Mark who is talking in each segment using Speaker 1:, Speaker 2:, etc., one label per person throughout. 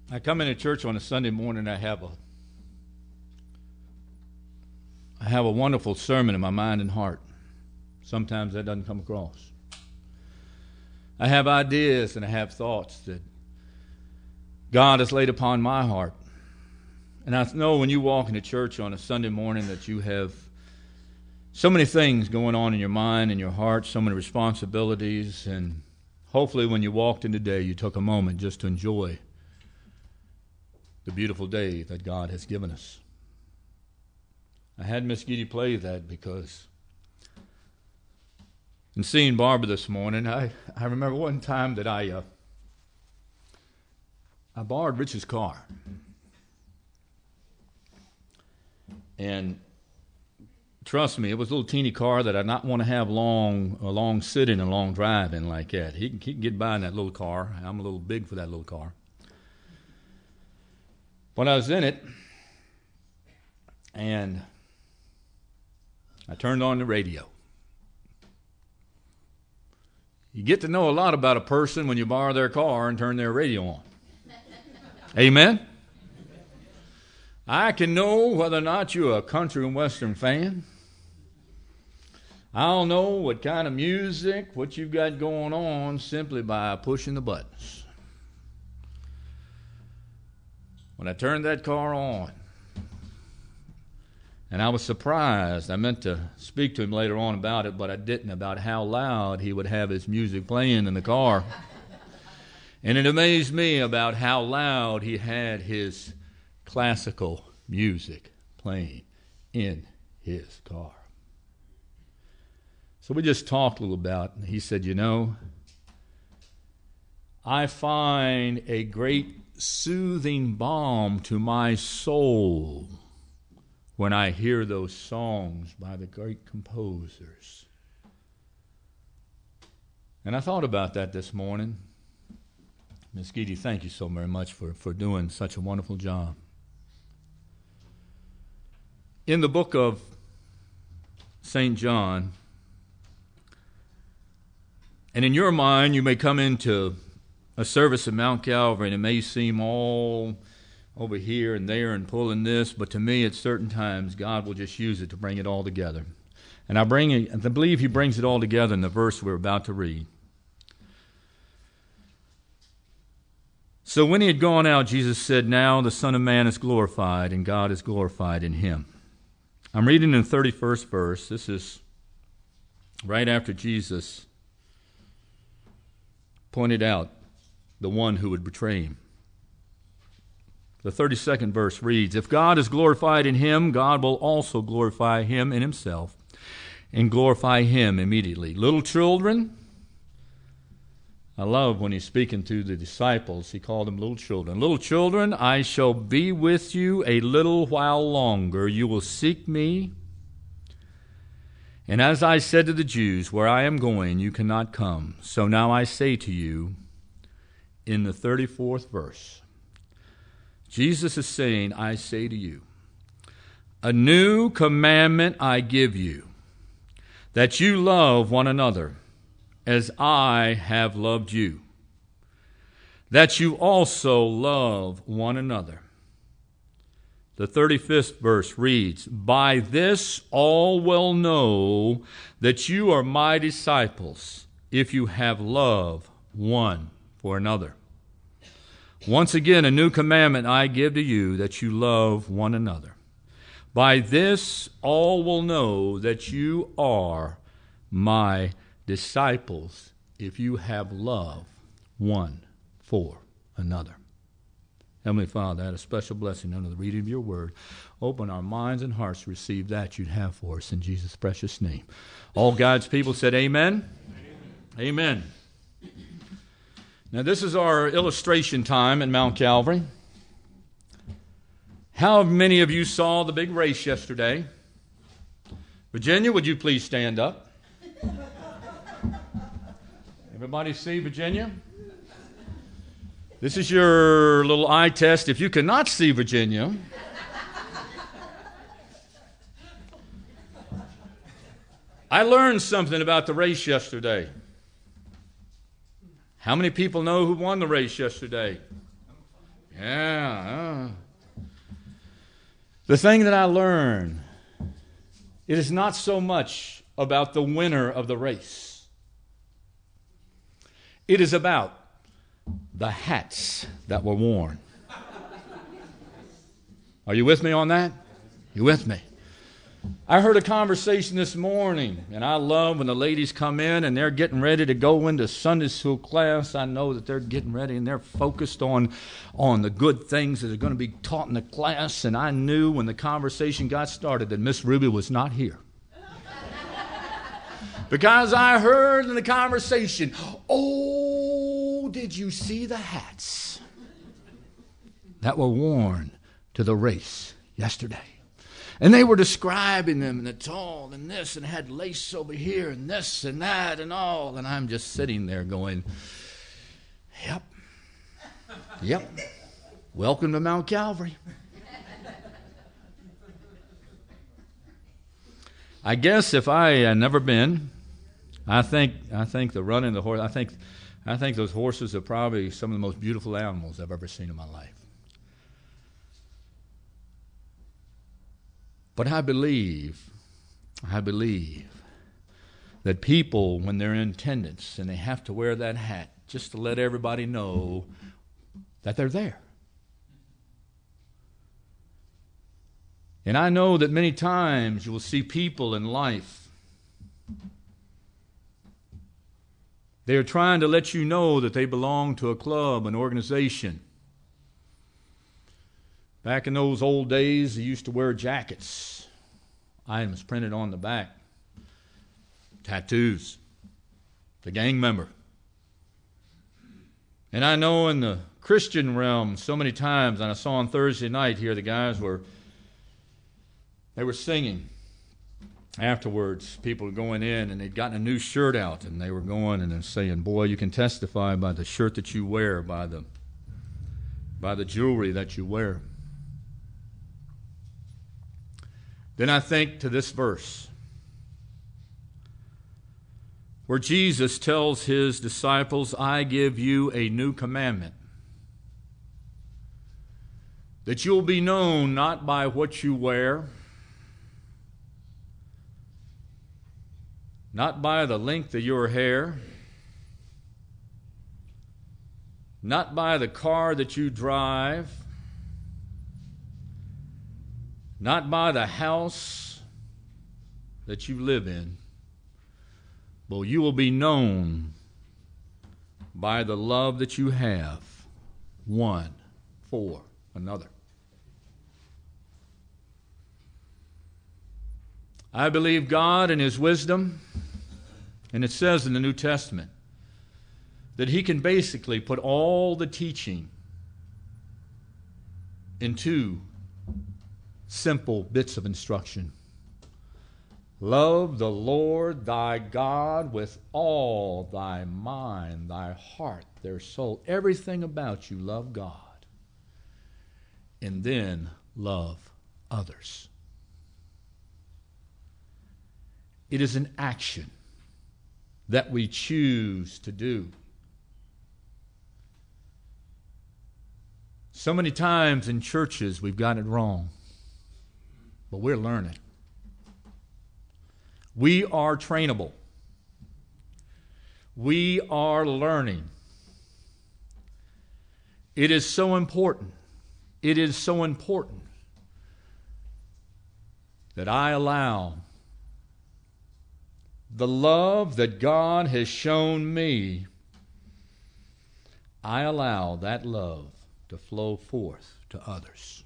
Speaker 1: I come into church on a Sunday morning. I have a wonderful sermon in my mind and heart. Sometimes that doesn't come across. I have ideas and I have thoughts that God has laid upon my heart. And I know when you walk into church on a Sunday morning that you have so many things going on in your mind and your heart, so many responsibilities, and hopefully when you walked in today you took a moment just to enjoy the beautiful day that God has given us. I had Miss Giddy play that because in seeing Barbara this morning, I remember one time that I borrowed Rich's car. And trust me, it was a little teeny car that I'd not want to have a long sitting and a long drive in like that. He can get by in that little car. I'm a little big for that little car. But I was in it, and I turned on the radio. You get to know a lot about a person when you borrow their car and turn their radio on. Amen? I can know whether or not you're a country and western fan. I'll know what kind of music, what you've got going on simply by pushing the buttons. When I turned that car on, and I was surprised. I meant to speak to him later on about it, but I didn't, about how loud he would have his music playing in the car. And it amazed me about how loud he had his classical music playing in his car. So we just talked a little about it. He said, I find a great soothing balm to my soul when I hear those songs by the great composers. And I thought about that this morning. Miss Giddy, thank you so very much for doing such a wonderful job. In the book of St. John, and in your mind you may come into a service at Mount Calvary and it may seem all over here and there and pulling this, but to me at certain times God will just use it to bring it all together. And I believe he brings it all together in the verse we're about to read. So when he had gone out, Jesus said, "Now the Son of Man is glorified, and God is glorified in him." I'm reading in the 31st verse. This is right after Jesus pointed out the one who would betray him. The 32nd verse reads, "If God is glorified in him, God will also glorify him in himself and glorify him immediately. Little children," I love when he's speaking to the disciples, he called them little children. "Little children, I shall be with you a little while longer. You will seek me. And as I said to the Jews, where I am going, you cannot come. So now I say to you," in the 34th verse, Jesus is saying, "I say to you, a new commandment I give you, that you love one another as I have loved you, that you also love one another." The 35th verse reads, "By this all will know that you are my disciples, if you have love one for another. Once again, a new commandment I give to you, that you love one another. By this all will know that you are my disciples, if you have love one for another." Heavenly Father, I had a special blessing under the reading of your word. Open our minds and hearts to receive that you'd have for us in Jesus' precious name. All God's people said amen? Amen. Now this is our illustration time at Mount Calvary. How many of you saw the big race yesterday? Virginia, would you please stand up? Everybody see Virginia? This is your little eye test. If you cannot see Virginia, I learned something about the race yesterday. How many people know who won the race yesterday? Yeah. The thing that I learned, it is not so much about the winner of the race. It is about the hats that were worn. Are you with me on that? You with me? I heard a conversation this morning, and I love when the ladies come in and they're getting ready to go into Sunday school class. I know that they're getting ready and they're focused on the good things that are going to be taught in the class. And I knew when the conversation got started that Miss Ruby was not here. Because I heard in the conversation, oh, did you see the hats that were worn to the race yesterday? And they were describing them, and the tall and this, and had lace over here, and this and that and all. And I'm just sitting there going, yep, welcome to Mount Calvary. I guess if I had never been, I think the running the horse, I think those horses are probably some of the most beautiful animals I've ever seen in my life. But I believe that people, when they're in attendance and they have to wear that hat just to let everybody know that they're there. And I know that many times you will see people in life, they are trying to let you know that they belong to a club, an organization. Back in those old days, they used to wear jackets, items printed on the back, tattoos, the gang member. And I know in the Christian realm, so many times, and I saw on Thursday night here, the guys were singing. Afterwards, people were going in, and they'd gotten a new shirt out, and they were going and they're saying, boy, you can testify by the shirt that you wear, by the jewelry that you wear. Then I think to this verse where Jesus tells his disciples, I give you a new commandment, that you'll be known not by what you wear, not by the length of your hair, not by the car that you drive, not by the house that you live in, but you will be known by the love that you have one for another. I believe God in his wisdom, and it says in the New Testament that he can basically put all the teaching into simple bits of instruction. Love the Lord thy God with all thy mind, thy heart, their soul, everything about you. Love God. And then love others. It is an action that we choose to do. So many times in churches we've got it wrong. But we're learning. We are trainable. We are learning. It is so important. It is so important that I allow the love that God has shown me, I allow that love to flow forth to others.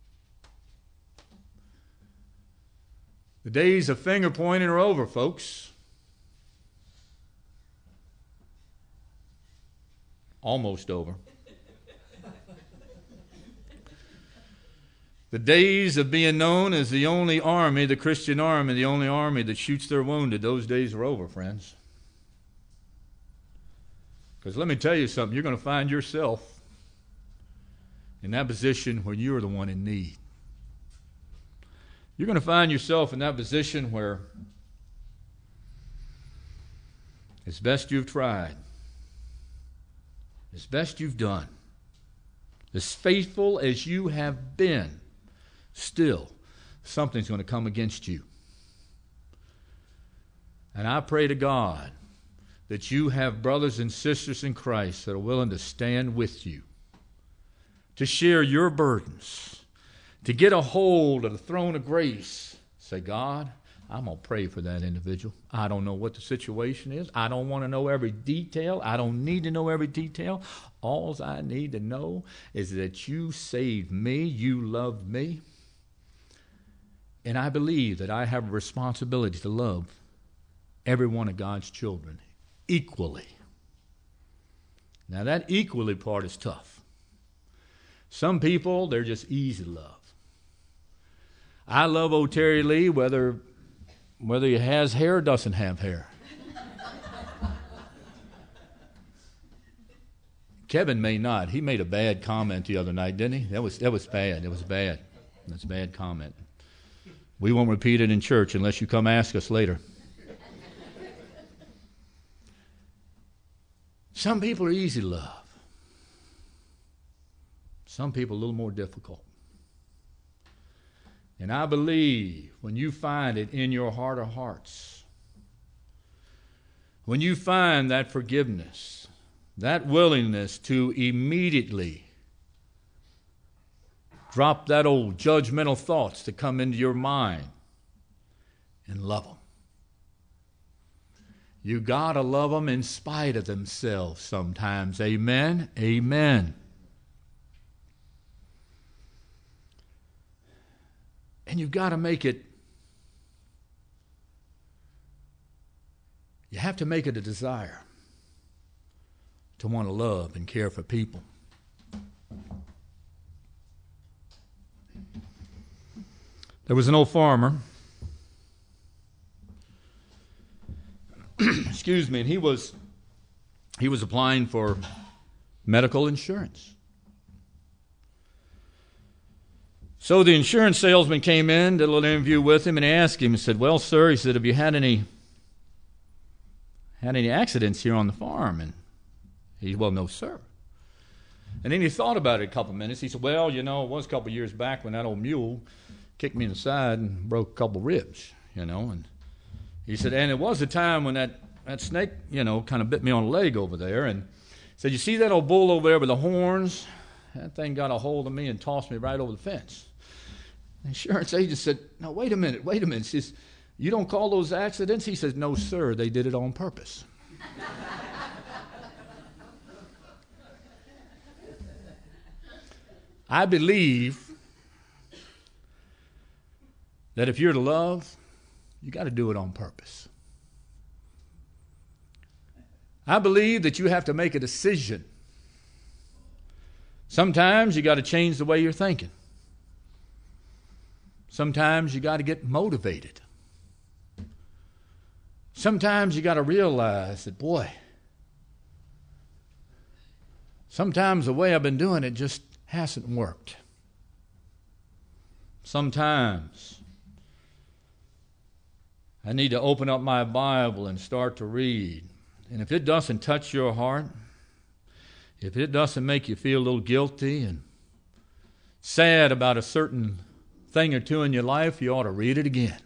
Speaker 1: The days of finger pointing are over, folks. Almost over. The days of being known as the only army, the Christian army, the only army that shoots their wounded, those days are over, friends. Because let me tell you something, you're going to find yourself in that position where you're the one in need. You're going to find yourself in that position where as best you've tried, as best you've done, as faithful as you have been, still something's going to come against you. And I pray to God that you have brothers and sisters in Christ that are willing to stand with you, to share your burdens, to get a hold of the throne of grace. Say, God, I'm going to pray for that individual. I don't know what the situation is. I don't want to know every detail. I don't need to know every detail. All I need to know is that you saved me, you loved me, and I believe that I have a responsibility to love every one of God's children equally. Now that equally part is tough. Some people, they're just easy to love. I love old Terry Lee whether he has hair or doesn't have hair. Kevin may not. He made a bad comment the other night, didn't he? That was bad. It was bad. That's a bad comment. We won't repeat it in church unless you come ask us later. Some people are easy to love. Some people a little more difficult. And I believe when you find it in your heart of hearts, when you find that forgiveness, that willingness to immediately drop that old judgmental thoughts that come into your mind and love them. You got to love them in spite of themselves sometimes. Amen? Amen. And you've got to make it, you have to make it a desire to want to love and care for people. There was an old farmer, excuse me, and he was applying for medical insurance. So the insurance salesman came in, did a little interview with him, and he asked him, he said, well, sir, he said, have you had any accidents here on the farm? And he said, well, no, sir. And then he thought about it a couple of minutes. He said, well, it was a couple of years back when that old mule kicked me in the side and broke a couple of ribs, and he said, and it was a time when that snake, kind of bit me on the leg over there. And he said, you see that old bull over there with the horns? That thing got a hold of me and tossed me right over the fence. The insurance agent said, no, wait a minute. He says, you don't call those accidents? He says, no, sir, they did it on purpose. I believe that if you're to love, you got to do it on purpose. I believe that you have to make a decision. Sometimes you got to change the way you're thinking. Sometimes you got to get motivated. Sometimes you got to realize that, boy, sometimes the way I've been doing it just hasn't worked. Sometimes I need to open up my Bible and start to read. And if it doesn't touch your heart, if it doesn't make you feel a little guilty and sad about a certain thing or two in your life, you ought to read it again.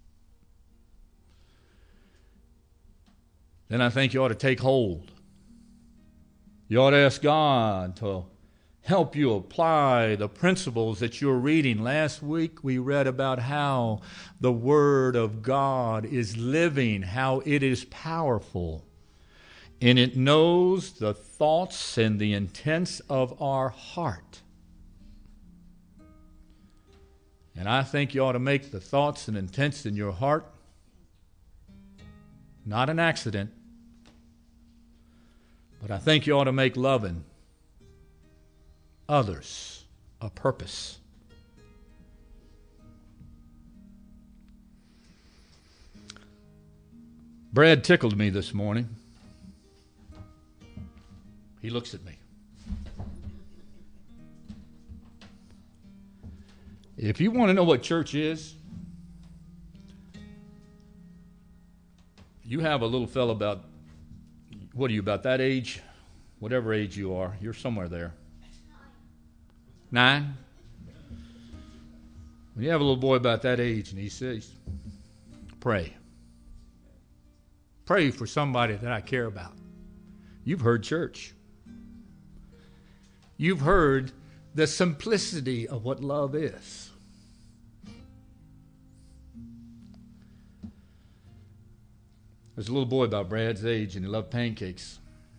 Speaker 1: Then I think you ought to take hold. You ought to ask God to help you apply the principles that you're reading. Last week we read about how the Word of God is living, how it is powerful, and it knows the thoughts and the intents of our heart. And I think you ought to make the thoughts and intents in your heart not an accident, but I think you ought to make loving others a purpose. Brad tickled me this morning. He looks at me. If you want to know what church is, you have a little fellow about, what are you, about that age? Whatever age you are, you're somewhere there. 9. When you have a little boy about that age and he says, pray. Pray for somebody that I care about. You've heard church. You've heard the simplicity of what love is. There's a little boy about Brad's age, and he loved pancakes.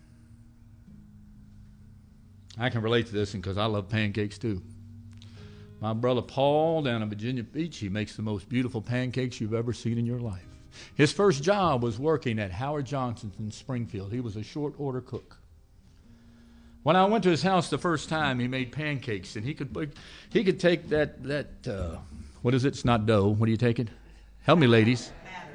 Speaker 1: I can relate to this because I love pancakes too. My brother Paul down in Virginia Beach, he makes the most beautiful pancakes you've ever seen in your life. His first job was working at Howard Johnson's in Springfield. He was a short order cook. When I went to his house the first time, he made pancakes, and he could take that what is it? It's not dough. What do you take it? Help me, ladies.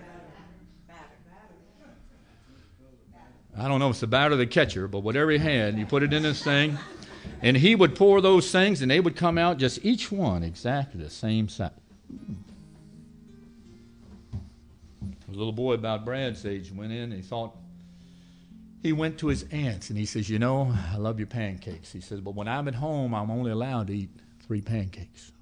Speaker 1: I don't know if it's the batter or the catcher, but whatever he had, you put it in this thing, and he would pour those things, and they would come out just each one exactly the same size. A little boy about Brad's age went in, and he went to his aunt's, and he says, you know, I love your pancakes. He says, but when I'm at home, I'm only allowed to eat 3 pancakes.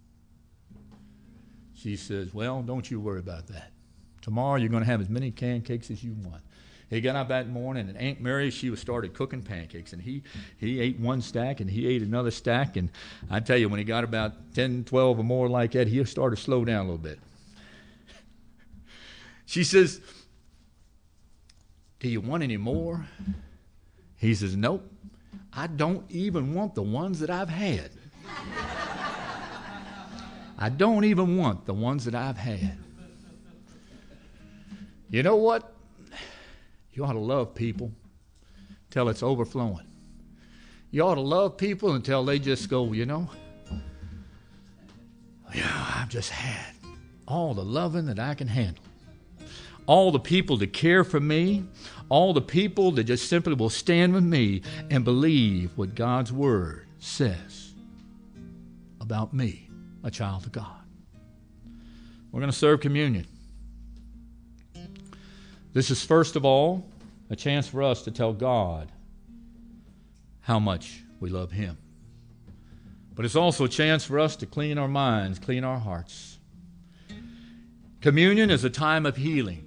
Speaker 1: She says, well, don't you worry about that. Tomorrow you're going to have as many pancakes as you want. He got up that morning, and Aunt Mary, she started cooking pancakes, and he ate 1 stack, and he ate another stack, and I tell you, when he got about 10, 12 or more like that, he started to slow down a little bit. She says, do you want any more? He says, nope, I don't even want the ones that I've had. I don't even want the ones that I've had. You know what? You ought to love people till it's overflowing. You ought to love people until they just go, you know, yeah, I've just had all the loving that I can handle. All the people to care for me, all the people that just simply will stand with me and believe what God's Word says about me, a child of God. We're going to serve communion. This is, first of all, a chance for us to tell God how much we love Him. But it's also a chance for us to clean our minds, clean our hearts. Communion is a time of healing.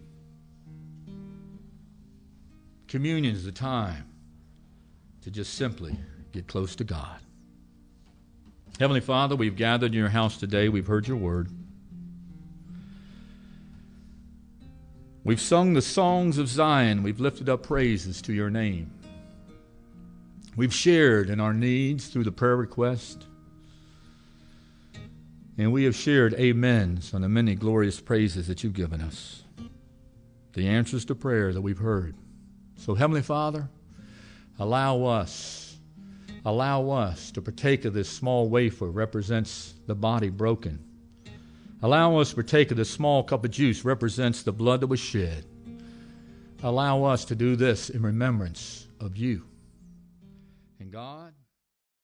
Speaker 1: Communion is a time to just simply get close to God. Heavenly Father, we've gathered in your house today. We've heard your word. We've sung the songs of Zion. We've lifted up praises to your name. We've shared in our needs through the prayer request. And we have shared amens on the many glorious praises that you've given us. The answers to prayer that we've heard. So, Heavenly Father, allow us to partake of this small wafer represents the body broken. Allow us to partake of this small cup of juice represents the blood that was shed. Allow us to do this in remembrance of you. And God,